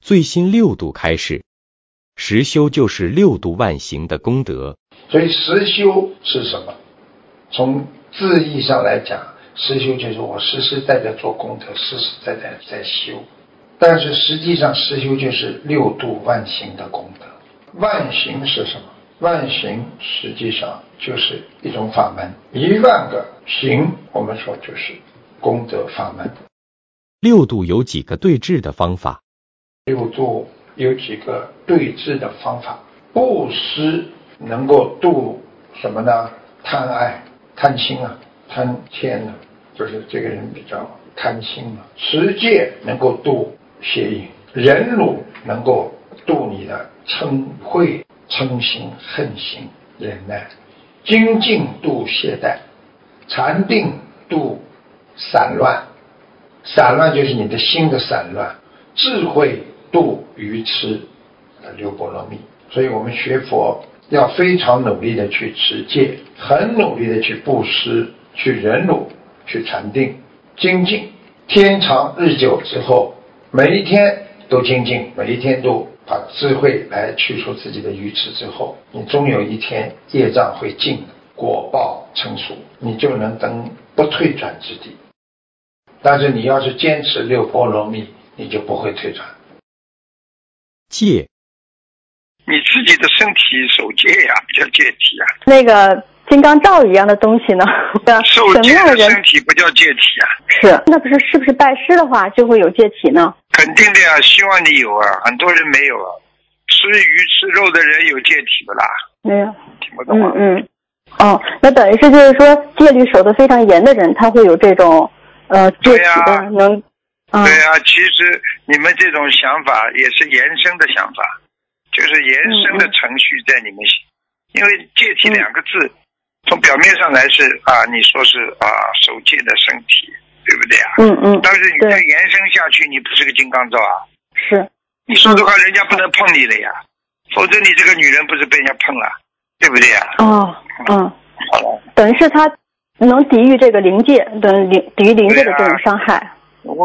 最新6度开始。实修就是6度万行的功德。 所以实修是什么？从字义上来讲，实修就是我实实在在做功德，实实在在在修。但是实际上实修就是6度万行的功德。万行是什么？万行实际上就是一种法门，1万个行我们说就是功德法门。 6度有几个对治的方法 ？6度有几个对治的方法。布施能够度什么呢？贪爱、贪心啊，贪钱呢，就是这个人比较贪心嘛。持戒能够度邪淫，忍辱能够度你的嗔恚、嗔心、恨心、忍耐，精进度懈怠，禅定度散乱，散乱就是你的心的散乱，智慧度愚痴，六波罗蜜。所以我们学佛要非常努力的去持戒，很努力的去布施，去忍辱，去禅定，精进。天长日久之后，每一天都精进，每一天都把智慧来去除自己的愚痴之后，你终有一天业障会尽，果报成熟，你就能登不退转之地。但是你要是坚持六波罗蜜，你就不会退转。 戒， 你自己的身体守戒呀，不叫戒体呀。 那个金刚罩一样的东西呢？ 受戒的身体不叫戒体啊。 是，那是不是拜师的话就会有戒体呢？ 肯定的呀，希望你有啊，很多人没有啊。吃鱼吃肉的人有戒体不啦？没有，听不懂啊。 那等于是就是说戒律守得非常严的人，他会有这种戒体的能。 对啊，其实你们这种想法也是延伸的想法，就是延伸的程序在你们，因为戒体2个字，从表面上来是你说是守戒的身体，对不对啊？但是你再延伸下去，你不是个金刚罩啊？ 是。 你说的话，人家不能碰你了呀，否则你这个女人不是被人家碰了，对不对呀？好了， 等于是他能抵御这个灵界，抵御灵界的这种伤害。 我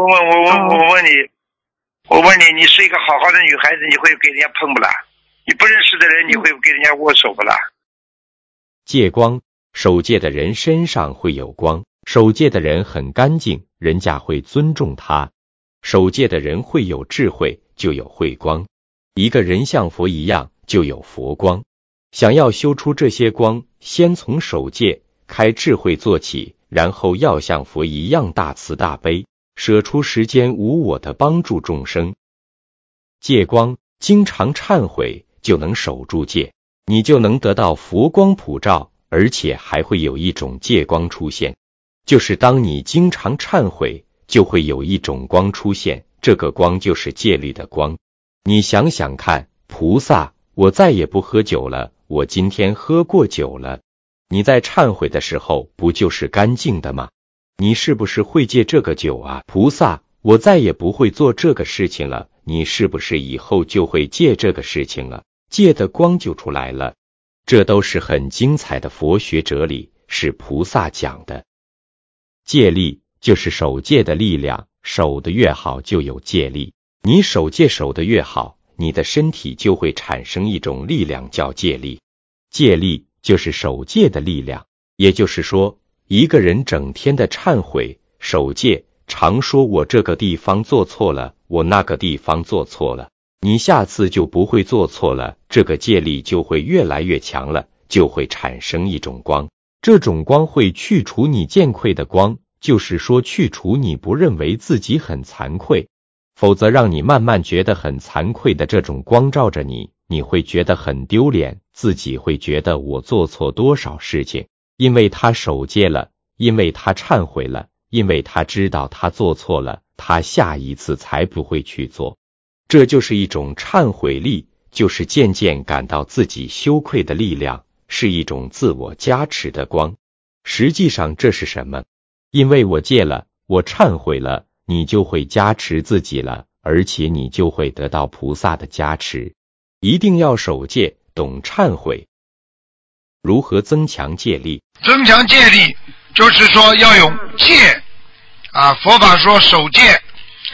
问你，你是一个好好的女孩子，你会给人家碰不啦？你不认识的人，你会给人家握手不啦？ 戒光，守戒的人身上会有光，守戒的人很干净，人家会尊重他。守戒的人会有智慧，就有慧光。一个人像佛一样，就有佛光。想要修出这些光，先从守戒、开智慧做起，然后要像佛一样大慈大悲，舍出时间无我的帮助众生。戒光，经常忏悔，就能守住戒，你就能得到佛光普照，而且还会有一种戒光出现，就是当你经常忏悔，就会有一种光出现，这个光就是戒律的光。你想想看，菩萨，我再也不喝酒了，我今天喝过酒了，你在忏悔的时候不就是干净的吗？你是不是会戒这个酒啊？菩萨，我再也不会做这个事情了，你是不是以后就会戒这个事情了？戒的光就出来了。这都是很精彩的佛学哲理，是菩萨讲的。戒力就是守戒的力量，守得越好就有戒力。你守戒守得越好，你的身体就会产生一种力量叫戒力。戒力就是守戒的力量，也就是说，一个人整天的忏悔、守戒，常说我这个地方做错了，我那个地方做错了，你下次就不会做错了，这个戒力就会越来越强了，就会产生一种光。这种光会去除你见愧的光，就是说去除你不认为自己很惭愧，否则让你慢慢觉得很惭愧的这种光照着你，你会觉得很丢脸，自己会觉得我做错多少事情，因为他守戒了，因为他忏悔了，因为他知道他做错了，他下一次才不会去做。这就是一种忏悔力，就是渐渐感到自己羞愧的力量，是一种自我加持的光。实际上这是什么？因为我戒了，我忏悔了，你就会加持自己了，而且你就会得到菩萨的加持。一定要守戒，懂忏悔。如何增强戒力？ 增强戒力就是说要有戒佛法说守戒，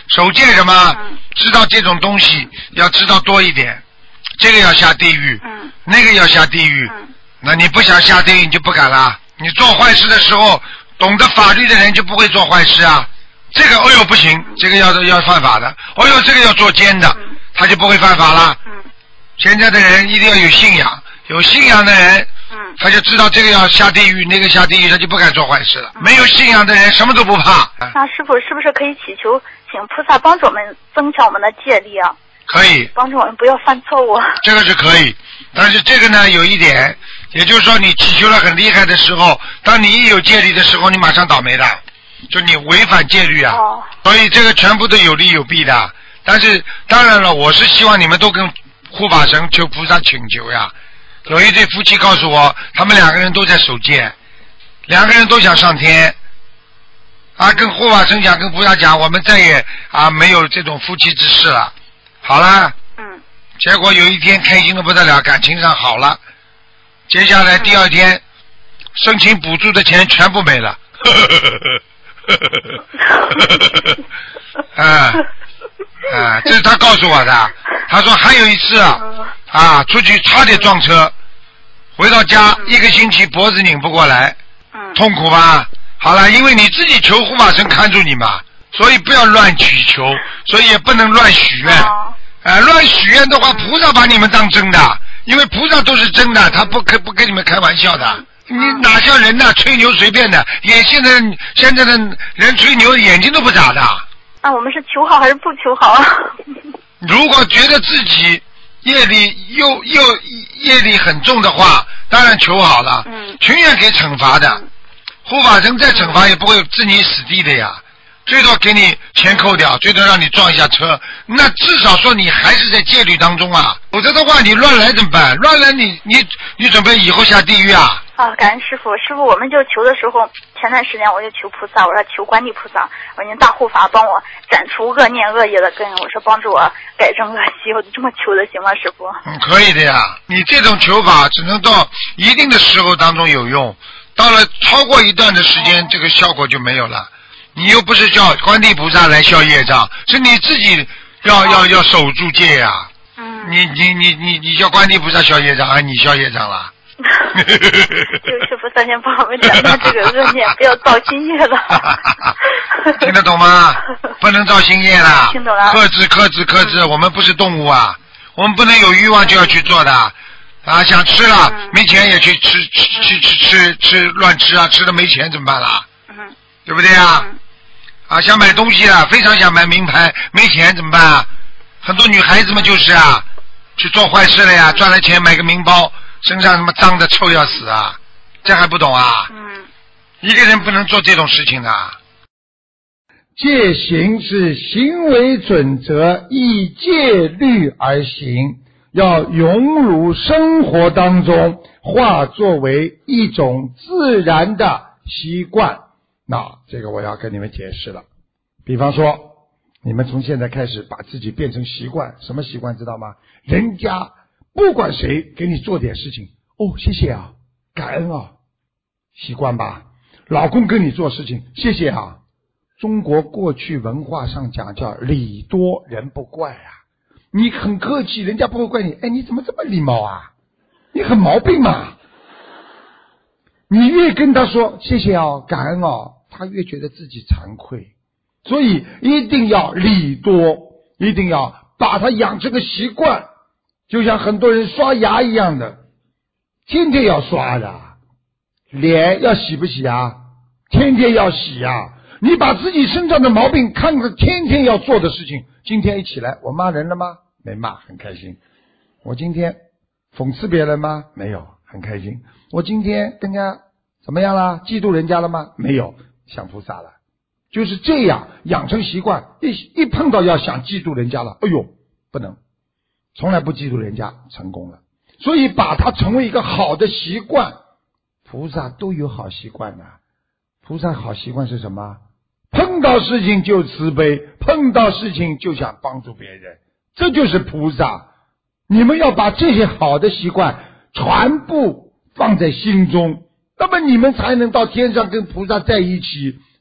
守戒什么？知道这种东西要知道多一点，这个要下地狱，那个要下地狱。那你不想下地狱，你就不敢了。你做坏事的时候，懂得法律的人就不会做坏事啊。这个哦哟不行，这个要犯法的。哦哟，这个要做奸的，他就不会犯法了。现在的人一定要有信仰，有信仰的人，他就知道这个要下地狱，那个下地狱，他就不敢做坏事了。没有信仰的人什么都不怕。 那师傅是不是可以祈求，请菩萨帮助我们增强我们的戒力啊？ 可以， 帮助我们不要犯错误。 这个是可以，但是这个呢有一点，也就是说你祈求了很厉害的时候，当你一有戒律的时候，你马上倒霉的，就你违反戒律啊。所以这个全部都有利有弊的。但是当然了，我是希望你们都跟护法神求菩萨请求呀。有一对夫妻告诉我，他们两个人都在守戒，两个人都想上天啊，跟护法神讲，跟菩萨讲，我们再也没有这种夫妻之事了。好了，结果有一天开心的不得了，感情上好了，接下来第二天申请补助的钱全部没了。这是他告诉我的。他说还有一次出去差点撞车，回到家1个星期脖子拧不过来，痛苦吧？好了，因为你自己求护法神看住你嘛，所以不要乱祈求，所以也不能乱许愿。乱许愿的话，菩萨把你们当真的，因为菩萨都是真的，他不跟你们开玩笑的。你哪像人呐，吹牛随便的，现在的人吹牛眼睛都不眨的。 我们是求好还是不求好啊？ 如果觉得自己业力很重的话，当然求好了，情愿给惩罚的。护法神再惩罚也不会置你死地的呀，最多给你钱扣掉，最多让你撞一下车，那至少说你还是在戒律当中啊，否则的话你乱来怎么办？乱来你准备以后下地狱啊？ 感恩师傅，师傅，我们就求的时候，前段时间我就求菩萨，我说求观地菩萨，我说您大护法帮我斩除恶念恶业的根，我说帮助我改正恶习，我就这么求的，行吗，师傅？ 可以的呀，你这种求法只能到一定的时候当中有用，到了超过一段的时间，这个效果就没有了。你又不是叫观地菩萨来消业障，是你自己要守住戒呀。你叫观地菩萨消业障，你消业障了。 就是师傅三先帮我们斩断这个恶念，不要造新业了。 听得懂吗？不能造新业了。 听懂了。 克制，我们不是动物啊，我们不能有欲望就要去做的想吃了没钱也去吃乱吃啊，吃了没钱怎么办啦？对不对啊？想买东西了，非常想买名牌，没钱怎么办啊？很多女孩子们就是去做坏事了呀，赚了钱买个名包，身上他妈脏的臭要死啊，这还不懂啊？一个人不能做这种事情的。 戒行是行为准则，依戒律而行，要融入生活当中，化作为一种自然的习惯。那这个我要跟你们解释了。比方说，你们从现在开始把自己变成习惯，什么习惯知道吗？人家不管谁给你做点事情，谢谢啊，感恩啊，习惯吧。老公跟你做事情，谢谢啊。中国过去文化上讲叫礼多人不怪啊，你很客气，人家不会怪你，你怎么这么礼貌啊？你很毛病嘛。你越跟他说谢谢啊，感恩啊，他越觉得自己惭愧。所以一定要礼多，一定要把它养成个习惯，就像很多人刷牙一样的，天天要刷的。脸要洗不洗啊？天天要洗啊。你把自己身上的毛病看着天天要做的事情，今天一起来我骂人了吗？没骂，很开心。我今天讽刺别人吗？没有，很开心。我今天跟人家怎么样啦？嫉妒人家了吗？没有，想菩萨了。就是这样养成习惯，一碰到要想嫉妒人家了，不能，从来不嫉妒人家，成功了。所以把它成为一个好的习惯。菩萨都有好习惯的。菩萨好习惯是什么？碰到事情就慈悲，碰到事情就想帮助别人，这就是菩萨。你们要把这些好的习惯全部放在心中，那么你们才能到天上跟菩萨在一起，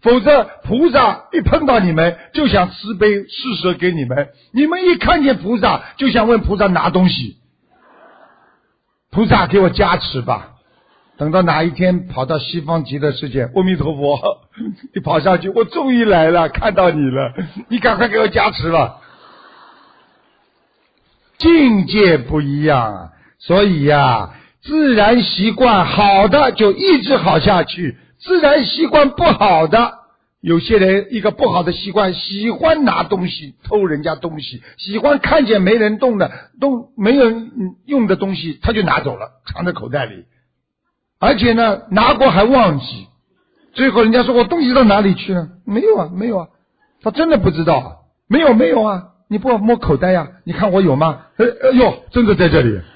否则菩萨一碰到你们就想慈悲施舍给你们，你们一看见菩萨就想问菩萨拿东西，菩萨给我加持吧。等到哪一天跑到西方极乐世界，阿弥陀佛，一跑上去，我终于来了，看到你了，你赶快给我加持了。境界不一样啊，所以呀，自然习惯好的就一直好下去，自然习惯不好的，有些人一个不好的习惯，喜欢拿东西偷人家东西，喜欢看见没人动的没人用的东西他就拿走了，藏在口袋里，而且呢拿过还忘记，最后人家说我东西到哪里去了？没有啊，他真的不知道啊，没有啊，你不摸口袋呀？你看我有吗？哟，真的在这里。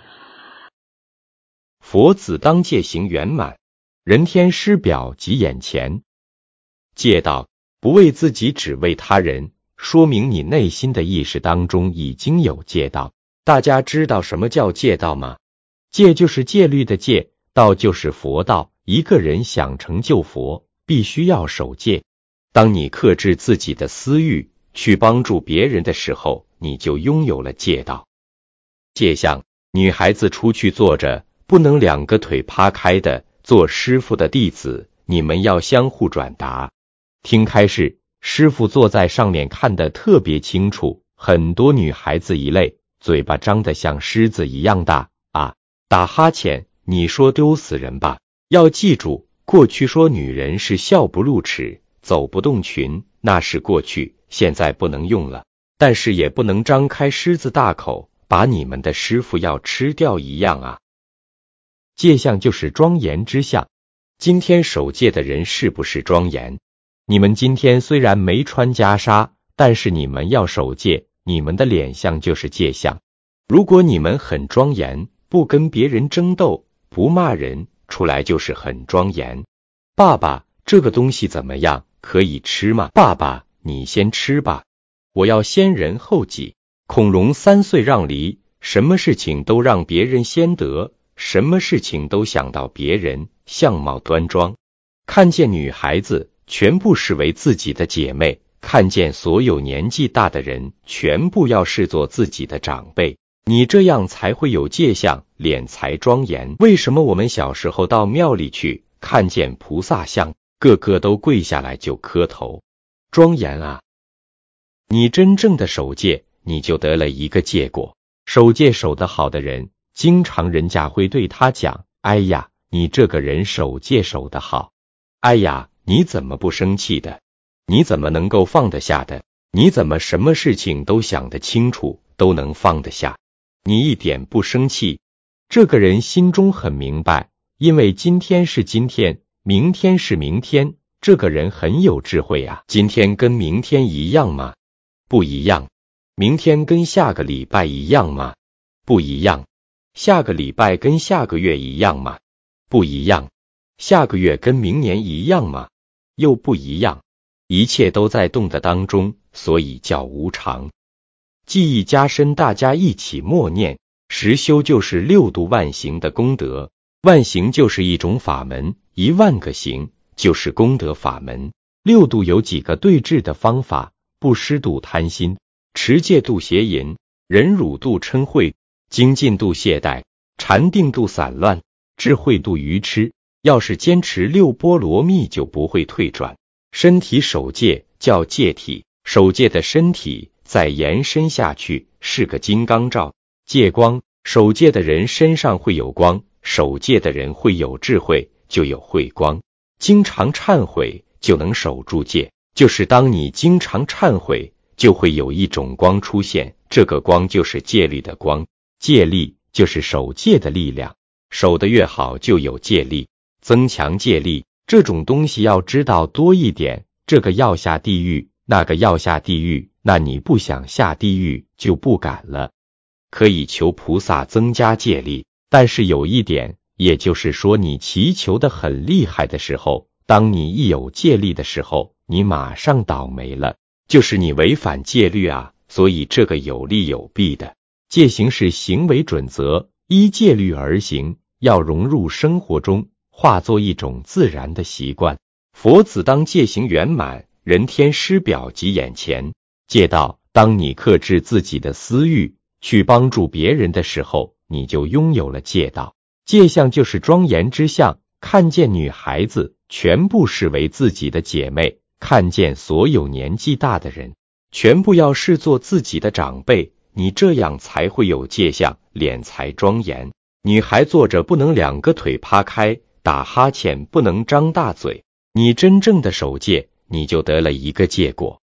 佛子当戒行圆满，人天师表即眼前。戒道不为自己，只为他人，说明你内心的意识当中已经有戒道。大家知道什么叫戒道吗？戒就是戒律的戒，道就是佛道。一个人想成就佛，必须要守戒。当你克制自己的私欲，去帮助别人的时候，你就拥有了戒道。戒相，女孩子出去坐着，不能两个腿趴开的，做师父的弟子，你们要相互转达。听开示，师父坐在上面看得特别清楚，很多女孩子一类，嘴巴张得像狮子一样大啊，打哈欠，你说丢死人吧。要记住，过去说女人是笑不露齿，走不动裙，那是过去，现在不能用了。但是也不能张开狮子大口，把你们的师父要吃掉一样啊。戒相就是庄严之相，今天守戒的人是不是庄严？你们今天虽然没穿袈裟，但是你们要守戒，你们的脸相就是戒相。如果你们很庄严，不跟别人争斗，不骂人，出来就是很庄严。爸爸，这个东西怎么样？可以吃吗？爸爸，你先吃吧，我要先人后己。孔融3岁让梨，什么事情都让别人先得，什么事情都想到别人，相貌端庄。看见女孩子，全部视为自己的姐妹，看见所有年纪大的人，全部要视作自己的长辈。你这样才会有戒相，脸才庄严。为什么我们小时候到庙里去，看见菩萨像，个个都跪下来就磕头？庄严啊！你真正的守戒，你就得了一个戒果。守戒守得好的人，经常人家会对他讲，哎呀，你这个人守戒守得好，哎呀，你怎么不生气的？你怎么能够放得下的？你怎么什么事情都想得清楚，都能放得下？你一点不生气，这个人心中很明白，因为今天是今天，明天是明天，这个人很有智慧啊。今天跟明天一样吗？不一样。明天跟下个礼拜一样吗？不一样。下个礼拜跟下个月一样吗？不一样。下个月跟明年一样吗？又不一样。一切都在动的当中，所以叫无常。记忆加深，大家一起默念，实修就是6度万行的功德。万行就是一种法门，10000个行就是功德法门。6度有几个对治的方法：布施度贪心，持戒度邪淫，忍辱度嗔恚，精进度懈怠，禅定度散乱，智慧度愚痴。要是坚持6波罗蜜，就不会退转。身体守戒叫戒体，守戒的身体再延伸下去是个金刚罩，戒光。守戒的人身上会有光，守戒的人会有智慧，就有慧光。经常忏悔就能守住戒，就是当你经常忏悔，就会有一种光出现，这个光就是戒律的光。戒力就是守戒的力量，守得越好就有戒力。增强戒力这种东西要知道多一点，这个要下地狱，那个要下地狱，那你不想下地狱就不敢了。可以求菩萨增加戒力，但是有一点，也就是说你祈求的很厉害的时候，当你一有戒力的时候，你马上倒霉了，就是你违反戒律啊。所以这个有利有弊的。戒行是行为准则，依戒律而行，要融入生活中，化作一种自然的习惯。 佛子当戒行圆满，人天师表及眼前。戒道，当你克制自己的私欲，去帮助别人的时候，你就拥有了戒道。戒相就是庄严之相，看见女孩子全部视为自己的姐妹，看见所有年纪大的人全部要视作自己的长辈，你这样才会有戒相，脸才庄严。女孩坐着不能两个腿趴开，打哈欠不能张大嘴，你真正的守戒，你就得了一个戒果。